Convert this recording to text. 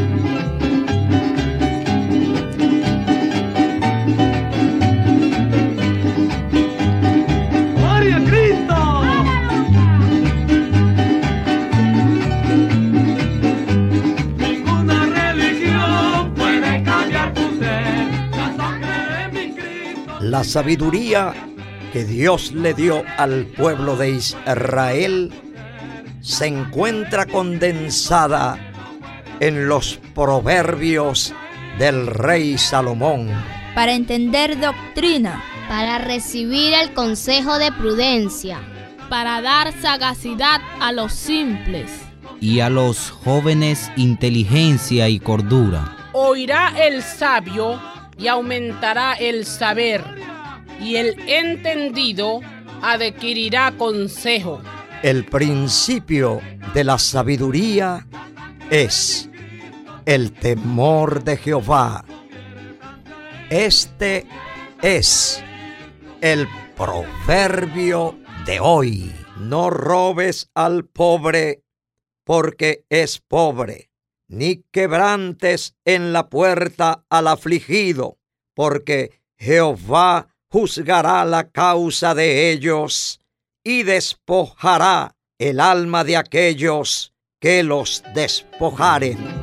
La sabiduría que Dios le dio al pueblo de Israel se encuentra condensada en los proverbios del rey Salomón. Para entender doctrina, para recibir el consejo de prudencia, para dar sagacidad a los simples, y a los jóvenes inteligencia y cordura. Oirá el sabio y aumentará el saber, y el entendido adquirirá consejo. El principio de la sabiduría es el temor de Jehová. Este es el proverbio de hoy. No robes al pobre porque es pobre, ni quebrantes en la puerta al afligido, porque Jehová juzgará la causa de ellos y despojará el alma de aquellos que los despojaren.